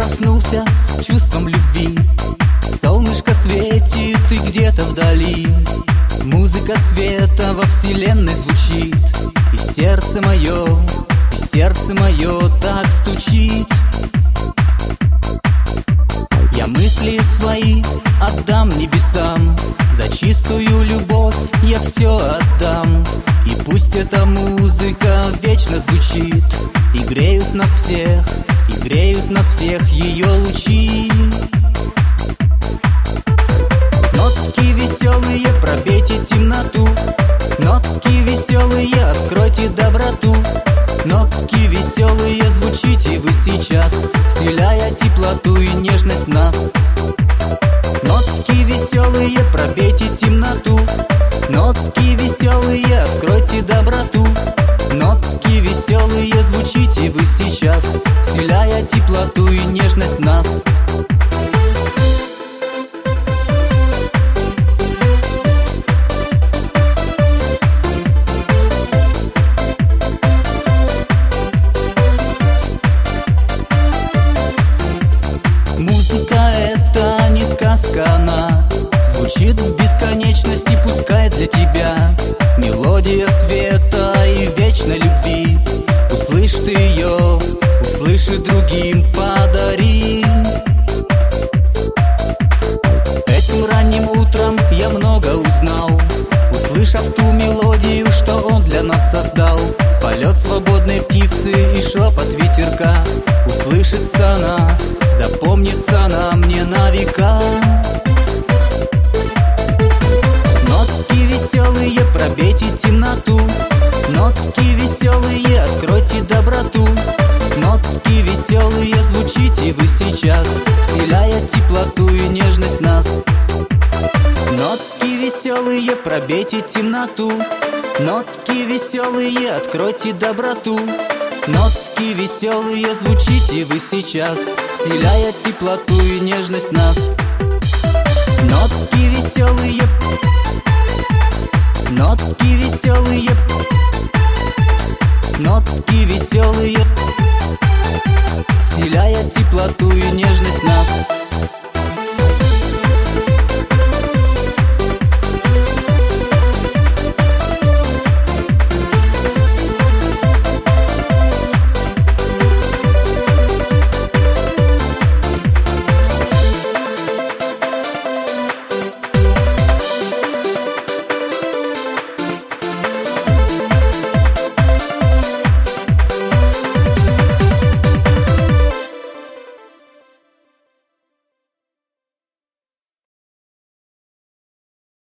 проснулся с чувством любви. Солнышко светит и где-то вдали музыка света во вселенной звучит. И сердце мое так стучит. Я мысли свои отдам небесам, за чистую любовь я все отдам. И пусть эта музыка вечно звучит, и греют нас всех ее лучи. Нотки веселые, пробейте темноту. Нотки веселые, откройте доброту. Нотки веселые, звучите вы сейчас, вселяя теплоту и нежность в нас. Нотки веселые, пробейте темноту. Нотки веселые, откройте доброту. Нотки веселые, звучите вы сейчас, вселяя теплоту и нежность в нас. Музыка это не сказка, она звучит в бесконечности, пускай для тебя мелодия света и вечной любви. Услышь ты ее, услышь и другим подари. Этим ранним утром я много узнал, услышав ту мелодию, что он для нас создал. Полет свободной птицы и шепот ветерка, услышится она, запомнится она мне на века. Нотки веселые, пробейте темноту. Нотки веселые, откройте доброту. Нотки веселые, звучите вы сейчас, вселяя теплоту и нежность в нас. Нотки веселые, пробейте темноту. Нотки веселые, откройте доброту. Нотки веселые, звучите вы сейчас, вселяя теплоту и нежность в нас. Нотки веселые, нотки веселые, нотки веселые, вселяя теплоту и